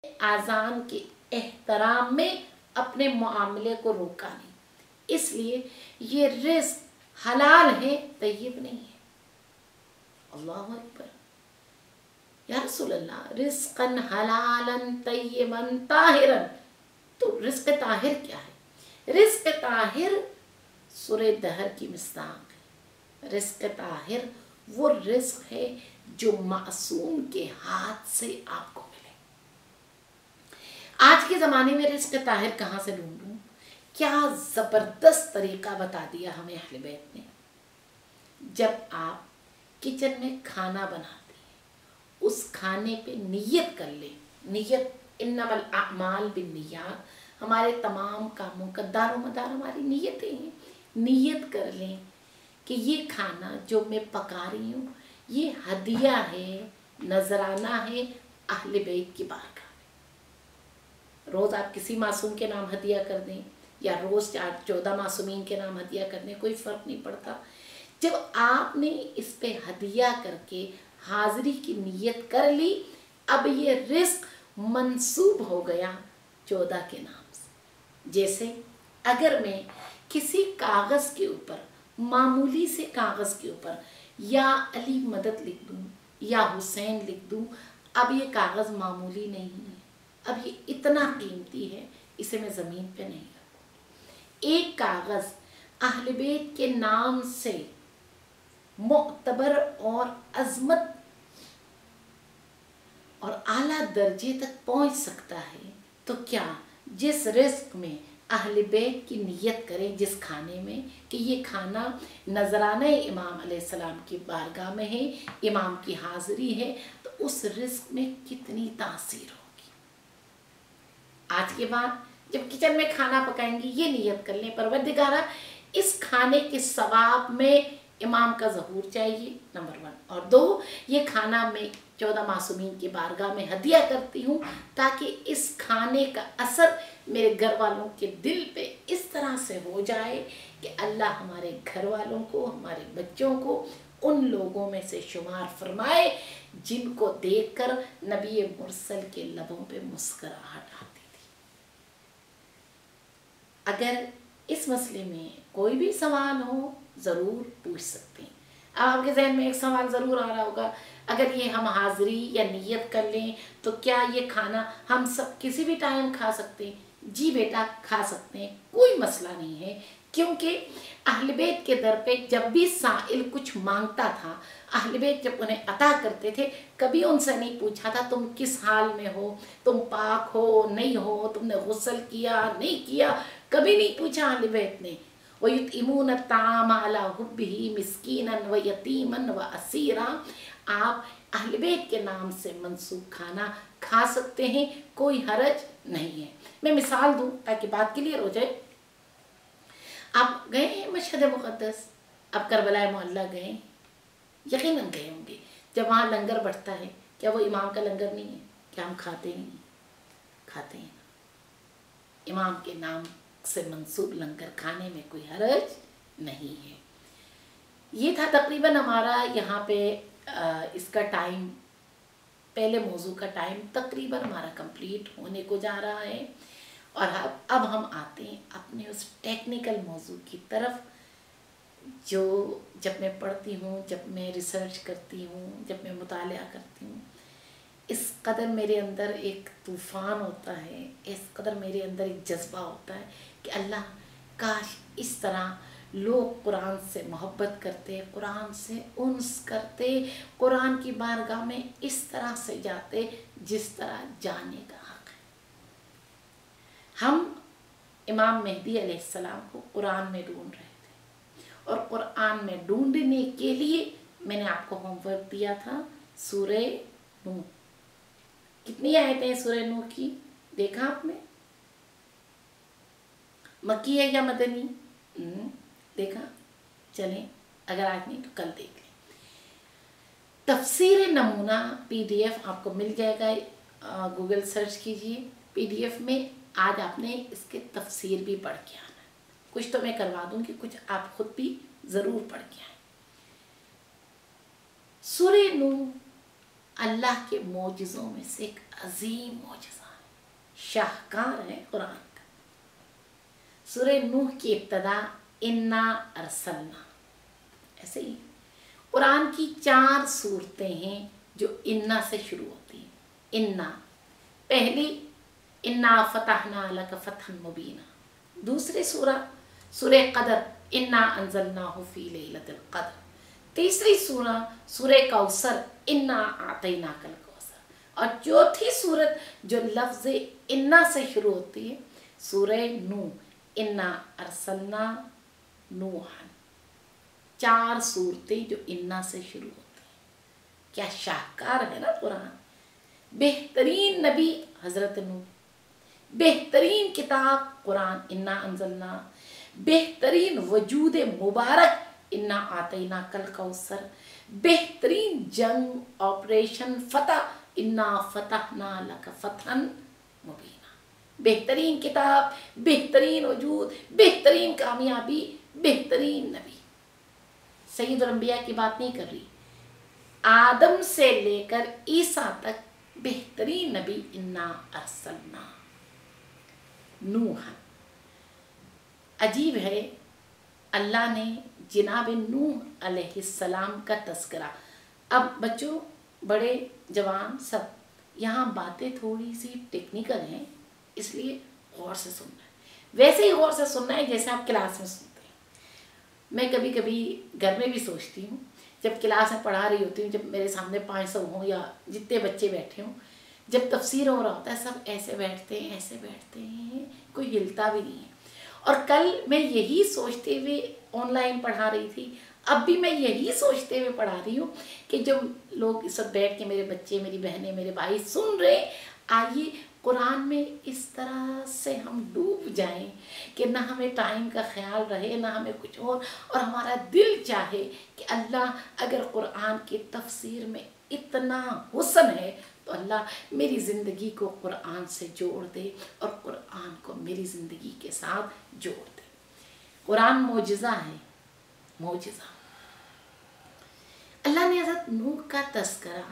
आज़ान के एहतराम में अपने मामले को रोका नहीं, इसलिए ये रिस्क हलाल है, तय्यब नहीं है। अल्लाहु अकबर, या रसूल अल्लाह, रिस्कन हलालन तय्यबन ताहिरन। तो रिस्क ताहिर क्या है? रिस्क ताहिर सूरह दहर की मिस्दाक है। रिस्क ताहिर वो रिस्क है जो मासूम के हाथ से आपको मिले। आज के ज़माने में रिस्क ताहिर कहाँ से ढूंढूं? क्या ज़बरदस्त तरीका बता दिया हमें अहले बैत ने। जब आप किचन में खाना बनाते हैं, उस खाने पे नियत कर लें। नियत, इन्नमल अमाल बिन्नियात, हमारे तमाम कामों का दारो मदार हमारी नियतें हैं। नियत कर लें कि ये खाना जो मैं पका रही हूँ ये हदिया है, नजराना है अहले बैत की बारगाह में। रोज़ आप किसी मासूम के नाम हदिया कर दें या रोज़ 14 मासूमीन के नाम हदिया कर दें, कोई फ़र्क नहीं पड़ता। जब आपने इस पे हदिया करके हाज़िरी की नियत कर ली, अब ये रिस्क मंसूब हो गया 14 के नाम से। जैसे अगर मैं किसी कागज़ के ऊपर, मामूली से कागज़ के ऊपर या अली मदद लिख दूँ या हुसैन लिख दूँ, अब ये कागज़ मामूली नहीं है, अब ये इतना कीमती है, इसे मैं ज़मीन पे नहीं रखूँ। एक कागज़ अहले बैत के नाम से मुअतबर और अज़मत और आला दर्जे तक पहुँच सकता है, तो क्या जिस रिस्क में अहले बैत की नियत करें, जिस खाने में कि ये खाना नजराना इमाम अलैहिस्सलाम की बारगाह में है, इमाम की हाज़िरी है, तो उस रिस्क में कितनी तासीर होगी। आज के बाद जब किचन में खाना पकाएंगी ये नियत कर लें, परवरदिगारा इस खाने के सवाब में इमाम का ज़हूर चाहिए, नंबर 1, और 2, ये खाना मैं 14 मासूमीन की बारगाह में हदिया करती हूँ ताकि इस खाने का असर मेरे घर वालों के दिल पे इस तरह से हो जाए कि अल्लाह हमारे घर वालों को, हमारे बच्चों को उन लोगों में से शुमार फरमाए जिनको देखकर नबी मुरसल के लबों पे मुस्कुराहट आती थी। अगर इस मसले में कोई भी सवाल हो ज़रूर पूछ सकते हैं। अब आपके जहन में एक सवाल ज़रूर आ रहा होगा, अगर ये हम हाज़िरी या नियत कर लें तो क्या ये खाना हम सब किसी भी टाइम खा सकते हैं? जी बेटा, खा सकते हैं, कोई मसला नहीं है, क्योंकि अहले बैत के दर पे जब भी साइल कुछ मांगता था, अहले बैत जब उन्हें अता करते थे, कभी उनसे नहीं पूछा था तुम किस हाल में हो, तुम पाक हो नहीं हो, तुमने गुस्ल किया नहीं किया, कभी नहीं पूछा अहले बैत ने। वयुतइमून ताम अला हुब्बिही मिस्कीनन व यतीमन व असीरा। आप अहले बैत के नाम से मंसूब खाना खा सकते हैं, कोई हरज नहीं है। मैं मिसाल दूं ताकि बात क्लियर हो जाए। आप गए हैं मशहद मुक़द्दस, आप करबला मोहल्ला गए, यकीनन गए होंगे। जब वहाँ लंगर बढ़ता है, क्या वो इमाम का लंगर नहीं है? क्या हम खाते नहीं? खाते हैं। इमाम के नाम से मंसूब लंगर खाने में कोई हरज नहीं है। ये था तकरीबन हमारा यहाँ पे इसका टाइम, पहले मौजू का टाइम तकरीबन हमारा कंप्लीट होने को जा रहा है, और अब हम आते हैं अपने उस टेक्निकल मौजू की तरफ जो जब मैं पढ़ती हूँ, जब मैं रिसर्च करती हूँ, जब मैं मुतालिया करती हूँ, इस कदर मेरे अंदर एक तूफ़ान होता है, इस कदर मेरे अंदर एक जज्बा होता है कि अल्लाह काश इस तरह लोग कुरान से मोहब्बत करते, कुरान से उन्स करते, कुरान की बारगाह में इस तरह से जाते जिस तरह जाने का हक़ है। हम इमाम मेहदी अलैहिस्सलाम को कुरान में ढूंढ रहे थे, और कुरान में ढूंढने के लिए मैंने आपको होमवर्क दिया था सूरह नूह। कितनी आयतें हैं सूरह नूह की? देखा आपने? मक्की है या मदनी? देखा? चलें, अगर आज नहीं तो कल देख लें। तफसीर नमूना PDF आपको मिल जाएगा, गूगल सर्च कीजिए, PDF में आज आपने इसके तफसीर भी पढ़ के आना है। कुछ तो मैं करवा दूंगी, कुछ आप खुद भी ज़रूर पढ़ के आए। सूरह नूह अल्लाह के मोजिज़ों में से एक अजीम मोजिज़ा है। शाहकार है कुरान का। सूरह नूह की इब्तदा इन्ना अरसलना, ऐसे ही कुरान की 4 सूरतें हैं जो इन्ना से शुरू होती हैं। इन्ना पहली, इन्ना फतहना लक फतहन मुबीना। दूसरी सूरह कदर, इन्ना अंज़लनाहु फी लैलतिल क़द्र। तीसरी सूरह कौसर, इन्ना आतैनाकल कौसर। और चौथी सूरत जो लफ्ज़ इन्ना से शुरू होती है, सूरह नूह, इन्ना अरसलना नूहन। 4 सूरतें जो इन्ना से शुरू होती हैं। क्या शाहकार है ना कुरान। बेहतरीन नबी हज़रत नूह, बेहतरीन किताब कुरान इन्ना अंज़लना, बेहतरीन वजूद मुबारक इन्ना आतैना कल कौसर, बेहतरीन जंग ऑपरेशन फतह इन्ना फतहना लक फतहन मुबीना। बेहतरीन किताब, बेहतरीन वजूद, बेहतरीन कामयाबी, बेहतरीन नबी। सैयदुल अंबिया की बात नहीं कर रही, आदम से लेकर ईसा तक बेहतरीन नबी इन्ना अरसलना नूहन। अजीब है, अल्लाह ने जनाब नूह अलैहिस्सलाम का तस्करा। अब बच्चों, बड़े जवान सब, यहाँ बातें थोड़ी सी टेक्निकल हैं, इसलिए गौर से सुनना है। वैसे ही गौर से सुनना है जैसे आप क्लास में सुनते हैं। मैं कभी कभी घर में भी सोचती हूँ, जब क्लास में पढ़ा रही होती हूँ, जब मेरे सामने 500 हों या जितने बच्चे बैठे हों, जब तफसीर हो रहा होता है, सब ऐसे बैठते हैं, ऐसे बैठते हैं, कोई हिलता भी नहीं है। और कल मैं यही सोचते हुए ऑनलाइन पढ़ा रही थी, अब भी मैं यही सोचते हुए पढ़ा रही हूँ कि जो लोग सब बैठ के, मेरे बच्चे, मेरी बहनें, मेरे भाई सुन रहे, आइए कुरान में इस तरह से हम डूब जाएं कि ना हमें टाइम का ख्याल रहे, ना हमें कुछ और हमारा दिल चाहे कि अल्लाह, अगर कुरान की तफसीर में इतना हुस्न है तो अल्लाह मेरी ज़िंदगी को कुरान से जोड़ दे और कुरान को मेरी ज़िंदगी के साथ जोड़ दे। कुरान मोजिज़ा है, मोजिज़ा। अल्लाह ने हज़रत नूह का तज़किरा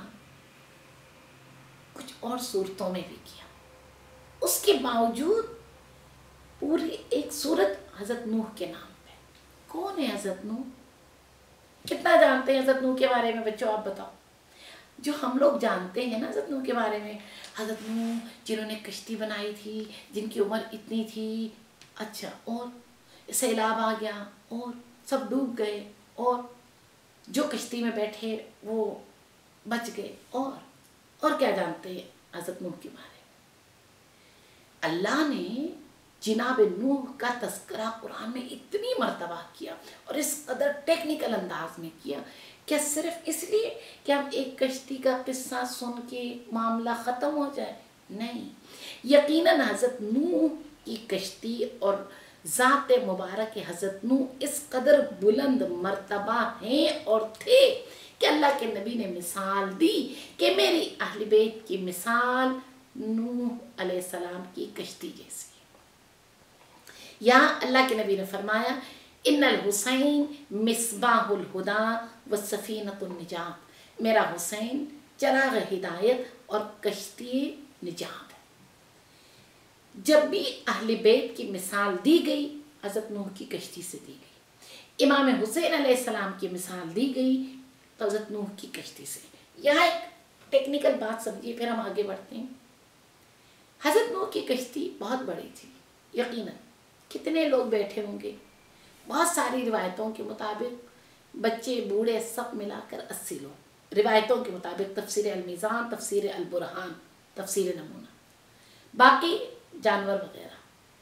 कुछ और सूरतों में भी किया, उसके बावजूद पूरी एक सूरत हज़रत नूह के नाम पे। कौन है हज़रत नूह? कितना जानते हैं हज़रत नूह के बारे में बच्चों, आप बताओ। जो हम लोग जानते हैं ना हज़रत नूह के बारे में, हज़रत नूह जिन्होंने कश्ती बनाई थी, जिनकी उम्र इतनी थी, अच्छा, और सैलाब आ गया और सब डूब गए, और जो कश्ती में बैठे वो बच गए, और क्या जानते हैं हज़रत नूह के बारे में? अल्लाह ने जिनाब नूह का तज़किरा कुरान में इतनी मर्तबा किया और इस कदर टेक्निकल अंदाज में किया, क्या सिर्फ इसलिए कि हम एक कश्ती का किस्सा सुन के मामला ख़त्म हो जाए? नहीं, यकीनन हज़रत नूह की कश्ती और ज़ात मुबारक हज़रत नूह इस कदर बुलंद मर्तबा हैं और थे कि अल्लाह के नबी ने मिसाल दी कि मेरी अहले बैत की मिसाल नूह अलैहिस्सलाम की कश्ती जैसी है। यहाँ अल्लाह के नबी ने फरमाया, इन्नल हुसैन मिसबाहुल हुदा व सफीनतुन निजात। मेरा हुसैन चराग हिदायत और कश्ती निजात है। जब भी अहले बैत की मिसाल दी गई, हज़रत नूह की कश्ती से दी गई। इमाम हुसैन अलैहिस्सलाम की मिसाल दी गई तो हज़रत नूह की कश्ती से। यहाँ एक टेक्निकल बात समझिए, फिर हम आगे बढ़ते हैं। हज़रत नूह की कश्ती बहुत बड़ी थी, यकीनन। कितने लोग बैठे होंगे? बहुत सारी रिवायतों के मुताबिक बच्चे बूढ़े सब मिलाकर 80 लोग। रिवायतों के मुताबिक तफसीर अल मीज़ान, तफसीर अल बुरहान, तफसीर नमूना, बाकी जानवर वगैरह।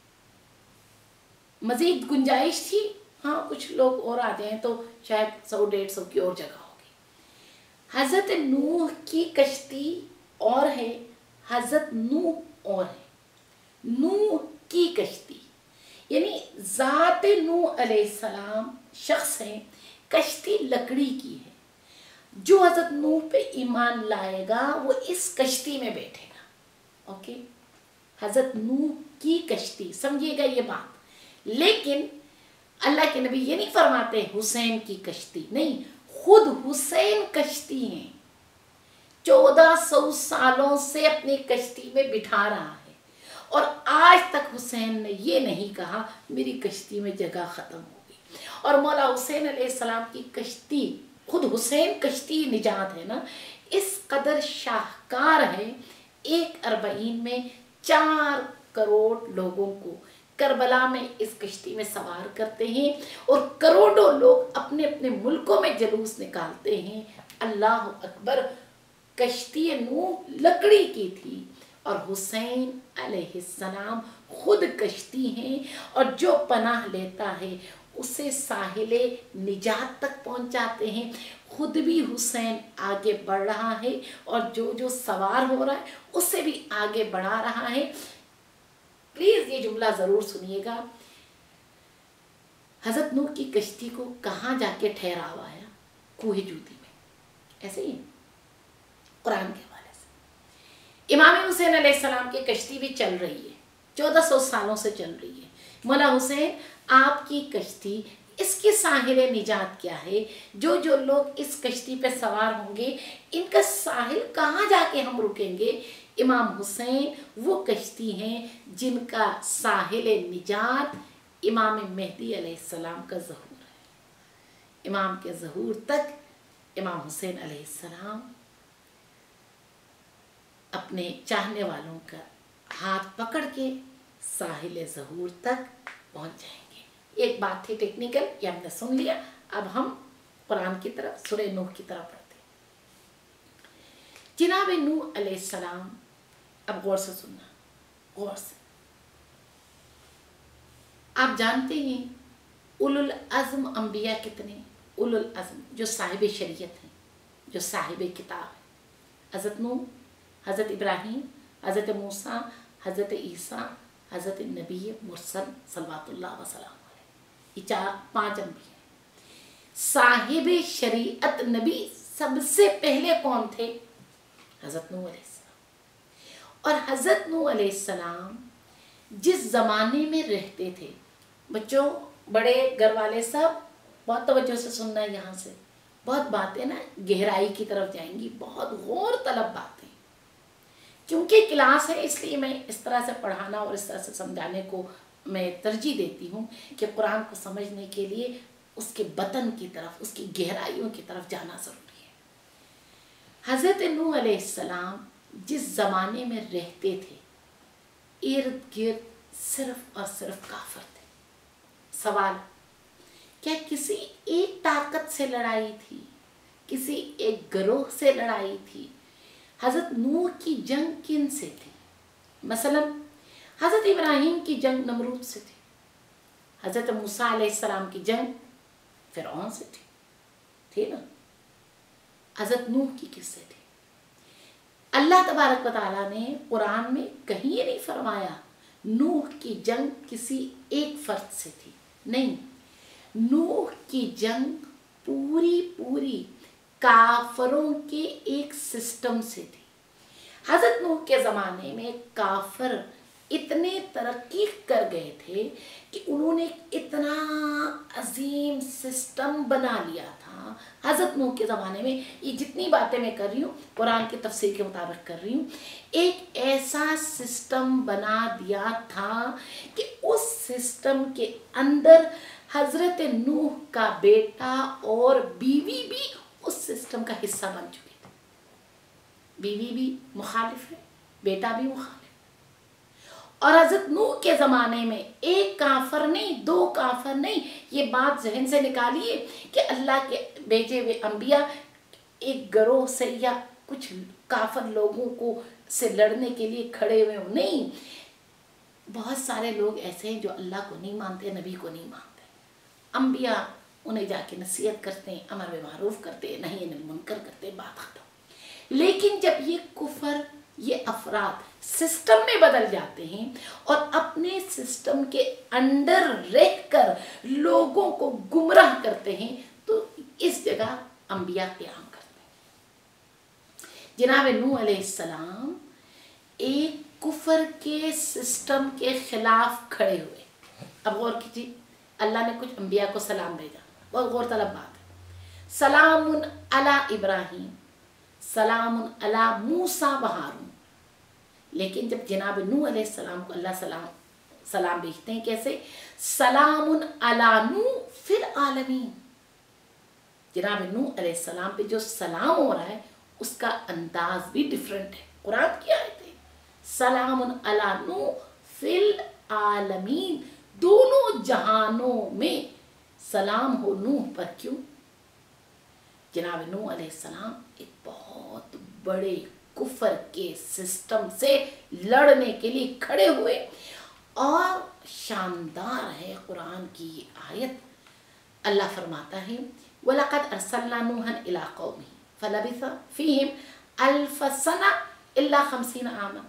मज़ीद गुंजाइश थी, हाँ कुछ लोग और आ जाएं तो शायद 100-150 की और जगह होगी। हज़रत नूह की कश्ती और है, हज़रत नूह और है। नूह की कश्ती यानी ज़ात नूह अलैहिस्सलाम शख्स है, कश्ती लकड़ी की है। जो हज़रत नूह पे ईमान लाएगा वो इस कश्ती में बैठेगा। ओके, हज़रत नूह की कश्ती, समझिएगा ये बात। लेकिन अल्लाह के नबी ये नहीं फरमाते हुसैन की कश्ती, नहीं, खुद हुसैन कश्ती हैं। 1400 सालों से अपनी कश्ती में बिठा रहा है اور آج تک حسین نے یہ نہیں کہا میری کشتی میں جگہ ختم ہو گئی. اور مولا حسین علیہ السلام کی کشتی، خود حسین کشتی نجات ہے نا، اس قدر شاہکار ہے. 1/40 میں 4 کروڑ لوگوں کو کربلا میں اس کشتی میں سوار کرتے ہیں اور کروڑوں لوگ اپنے اپنے ملکوں میں جلوس نکالتے ہیں. اللہ اکبر. کشتی نوح لکڑی کی تھی اور حسین علیہ السلام خود کشتی ہیں، اور جو پناہ لیتا ہے اسے ساحل نجات تک پہنچاتے ہیں. خود بھی حسین آگے بڑھ رہا ہے اور جو سوار ہو رہا ہے اسے بھی آگے بڑھا رہا ہے. پلیز یہ جملہ ضرور سنیے گا. حضرت نوح کی کشتی کو کہاں جا کے ٹھہراوا آیا؟ کوہ جودی میں. ایسے ہی قرآن کے حوالے سے امام حسین علیہ السلام کی کشتی بھی چل رہی ہے، 1400 سالوں سے چل رہی ہے. مولا حسین آپ کی کشتی، اس کی ساحل نجات کیا ہے؟ جو لوگ اس کشتی پہ سوار ہوں گے ان کا ساحل کہاں جا کے ہم رکیں گے؟ امام حسین وہ کشتی ہیں جن کا ساحل نجات امام مہدی علیہ السلام کا ظہور ہے. امام کے ظہور تک امام حسین علیہ السلام اپنے چاہنے والوں کا ہاتھ پکڑ کے ساحل ظہور تک پہنچ جائیں گے. ایک بات تھی ٹیکنیکل، یہ ہم نے سن لیا. اب ہم قرآن کی طرف، سورہ نوح کی طرف پڑھتے ہیں. جناب نوح علیہ السلام، اب غور سے سننا، غور سے. آپ جانتے ہیں اولو العزم انبیاء کتنے؟ اولو العزم جو صاحب شریعت ہیں، جو صاحب کتاب ہیں. حضرت نوح، حضرت ابراہیم، حضرت موسیٰ، حضرت عیسیٰ، حضرت نبی مرسل صلوات اللہ وسلام علیہ. یہ 5 انبیاء ہیں. صاحب شریعت نبی سب سے پہلے کون تھے؟ حضرت نوح علیہ السلام. اور حضرت نوح علیہ السلام جس زمانے میں رہتے تھے، بچوں بڑے گھر والے سب بہت توجہ سے سننا ہے. یہاں سے بہت باتیں نا گہرائی کی طرف جائیں گی، بہت غور طلب باتیں. کیونکہ کلاس ہے اس لیے میں اس طرح سے پڑھانا اور اس طرح سے سمجھانے کو میں ترجیح دیتی ہوں کہ قرآن کو سمجھنے کے لیے اس کے بطن کی طرف، اس کی گہرائیوں کی طرف جانا ضروری ہے. حضرت نوح علیہ السلام جس زمانے میں رہتے تھے، ارد گرد صرف اور صرف کافر تھے. سوال، کیا کسی ایک طاقت سے لڑائی تھی؟ کسی ایک گروہ سے لڑائی تھی؟ حضرت نوح کی جنگ کن سے تھی؟ مثلا حضرت ابراہیم کی جنگ نمرود سے تھی. حضرت موسیٰ علیہ السلام کی جنگ فرعون سے تھی نا. حضرت نوح کی کس سے تھی؟ اللہ تبارک و تعالیٰ نے قرآن میں کہیں یہ نہیں فرمایا نوح کی جنگ کسی ایک فرد سے تھی. نہیں، نوح کی جنگ پوری کافروں کے ایک سسٹم سے تھی. حضرت نوح کے زمانے میں کافر اتنے ترقی کر گئے تھے کہ انہوں نے اتنا عظیم سسٹم بنا لیا تھا. حضرت نوح کے زمانے میں، یہ جتنی باتیں میں کر رہی ہوں قرآن کی تفسیر کے مطابق کر رہی ہوں، ایک ایسا سسٹم بنا دیا تھا کہ اس سسٹم کے اندر حضرت نوح کا بیٹا اور بیوی بھی اس سسٹم کا حصہ بن چکے تھے. بیوی بھی مخالف ہے، بیٹا بھی مخالف. اور حضرت نوح کے زمانے میں ایک کافر نہیں، 2 کافر نہیں. یہ بات ذہن سے نکالیے کہ اللہ کے بھیجے ہوئے انبیاء ایک گروہ سے یا کچھ کافر لوگوں کو سے لڑنے کے لیے کھڑے ہوئے ہوں. نہیں، بہت سارے لوگ ایسے ہیں جو اللہ کو نہیں مانتے، نبی کو نہیں مانتے. انبیاء انہیں جا کے نصیحت کرتے ہیں، امر بالمعروف کرتے ہیں، نہی عن المنکر کرتے ہیں، بات ختم. لیکن جب یہ کفر، یہ افراد سسٹم میں بدل جاتے ہیں اور اپنے سسٹم کے انڈر رہ کر لوگوں کو گمراہ کرتے ہیں تو اس جگہ انبیاء قیام کرتے ہیں. جناب نوح علیہ السلام ایک کفر کے سسٹم کے خلاف کھڑے ہوئے. اب غور کیجیے، اللہ نے کچھ انبیاء کو سلام بھیجا، بہت غور طلب بات ہے. سلام علی ابراہیم، سلام علی موسیٰ و ہارون. لیکن جب جناب نوح علیہ السلام کو اللہ سلام بھیجتے ہیں کیسے؟ سلام علی نوح فی العالمین. جناب نوح علیہ السلام پہ جو سلام ہو رہا ہے اس کا انداز بھی ڈیفرنٹ ہے. قرآن کی آیت ہے سلام علی نوح فی العالمین، دونوں جہانوں میں سلام ہو نوح پر. کیوں؟ جناب نوح علیہ السلام ایک بہت بڑے کفر کے سسٹم سے لڑنے کے لیے کھڑے ہوئے. اور شاندار ہے قرآن کی آیت. اللہ فرماتا ہے وَلَقَدْ أَرْسَلْنَا نُوحًا إِلَىٰ قَوْمِهِ فَلَبِثَ فِيهِمْ أَلْفَ سَنَةٍ إِلَّا 50 عَامًا.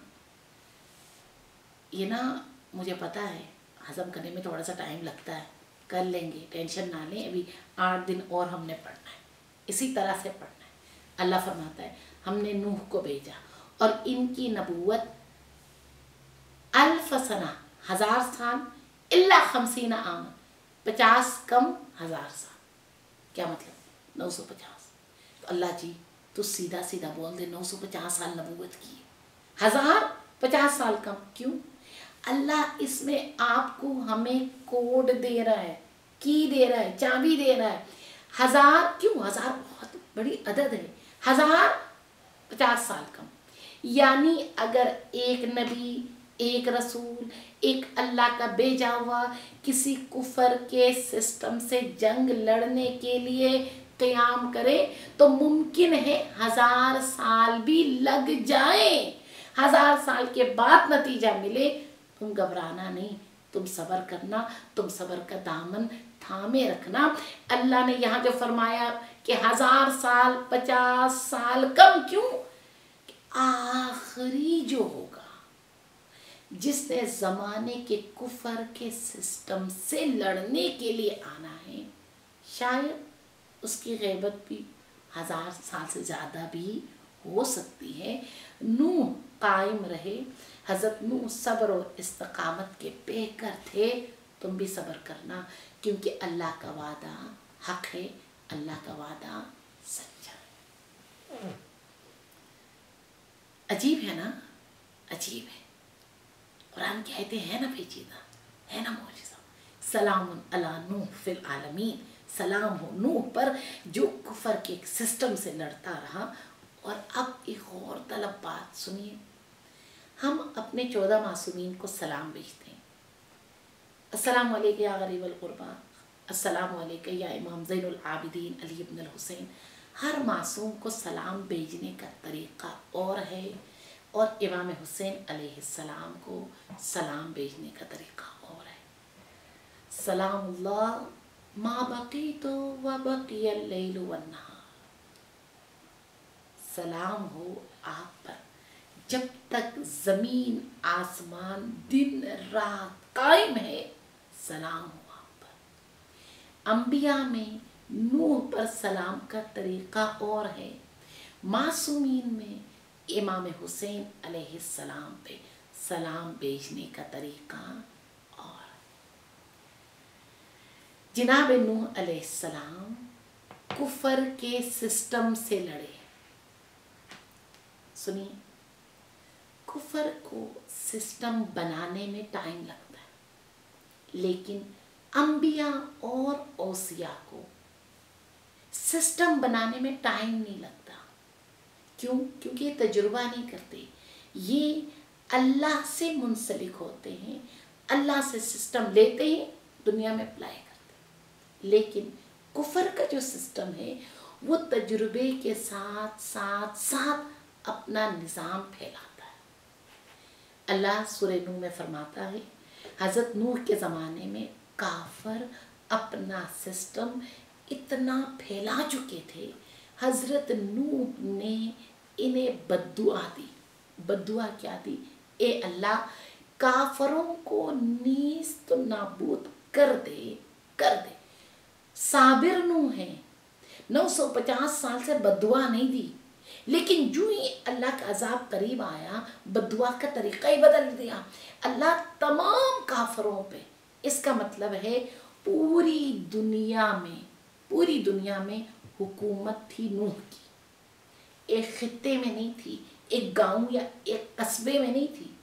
یہ نا مجھے پتا ہے ہضم کرنے میں تھوڑا سا ٹائم لگتا ہے، کر لیں گے، ٹینشن نہ لیں. ابھی 8 دن اور ہم نے پڑھنا ہے، اسی طرح سے پڑھنا ہے. اللہ فرماتا ہے ہم نے نوح کو بھیجا اور ان کی نبوت 1000 سنہ 1000 سال الا 50 عاما 50 کم 1000 سال. کیا مطلب؟ 950. تو اللہ جی تو سیدھا سیدھا بول دے 950 سال نبوت کی، 1050 سال کم. کیوں؟ اللہ اس میں آپ کو ہمیں کوڈ دے رہا ہے، کی دے رہا ہے، چابی دے رہا ہے. 1000 کیوں؟ 1000 بہت بڑی عدد ہے. 1050 سال کم. یعنی اگر ایک نبی، ایک رسول، ایک اللہ کا بھیجا ہوا کسی کفر کے سسٹم سے جنگ لڑنے کے لیے قیام کرے تو ممکن ہے 1000 سال بھی لگ جائیں. 1000 سال کے بعد نتیجہ ملے. تم گھبرانا نہیں، تم صبر کرنا، تم صبر کا دامن تھامے رکھنا. اللہ نے یہاں جو فرمایا کہ 1000 سال 50 سال کم. کیوں؟ آخری جو ہوگا جس نے زمانے کے کفر کے سسٹم سے لڑنے کے لیے آنا ہے، شاید اس کی غیبت بھی 1000 سال سے زیادہ بھی ہو سکتی ہے. نوح قائم رہے. حضرت نوح صبر و استقامت کے پیکر تھے. تم بھی صبر کرنا کیونکہ اللہ کا وعدہ حق ہے، اللہ کا وعدہ سچا ہے. عجیب ہے نا؟ عجیب ہے. قرآن کی آیتیں ہیں نا پیچیدہ، ہے نا معجزہ. سلام علی نوح فی العالمین. سلام ہو نوح پر جو کفر کے ایک سسٹم سے لڑتا رہا. اور اب ایک غور طلب بات سنیے. ہم اپنے 14 معصومین کو سلام بھیجتے ہیں. السلام علیکم یا غریب القربہ، السلام علیکم یا امام زین العابدین علی ابن الحسین. ہر معصوم کو سلام بھیجنے کا طریقہ اور ہے، اور امام حسین علیہ السلام کو سلام بھیجنے کا طریقہ اور ہے. سلام اللہ ما بقیت و بقی اللیل والنہار. سلام ہو آپ پر جب تک زمین آسمان دن رات قائم ہے. سلام ہو آپ پر. انبیاء میں نوح پر سلام کا طریقہ اور ہے. معصومین میں امام حسین علیہ السلام پہ سلام بھیجنے کا طریقہ اور. جناب نوح علیہ السلام کفر کے سسٹم سے لڑے. سنیے، کفر کو سسٹم بنانے میں ٹائم لگتا ہے، لیکن انبیاء اور اوصیاء کو سسٹم بنانے میں ٹائم نہیں لگتا. کیوں؟ کیونکہ یہ تجربہ نہیں کرتے. یہ اللہ سے منسلک ہوتے ہیں، اللہ سے سسٹم لیتے ہیں، دنیا میں اپلائی کرتے ہیں. لیکن کفر کا جو سسٹم ہے وہ تجربے کے ساتھ ساتھ ساتھ اپنا نظام پھیلاتا ہے. اللہ سورہ نوح میں فرماتا ہے حضرت نوح کے زمانے میں کافر اپنا سسٹم اتنا پھیلا چکے تھے. حضرت نوح نے انہیں بددعا دی. بددعا کیا دی؟ اے اللہ کافروں کو نیست نابود کر دے، کر دے. صابر نوح ہیں، 950 سال سے بددعا نہیں دی، لیکن جو ہی اللہ کا عذاب قریب آیا بددعا کا طریقہ ہی بدل دیا. اللہ تمام کافروں پہ، اس کا مطلب ہے پوری دنیا میں حکومت تھی نوح کی. ایک خطے میں نہیں تھی، ایک گاؤں یا ایک قصبے میں نہیں تھی،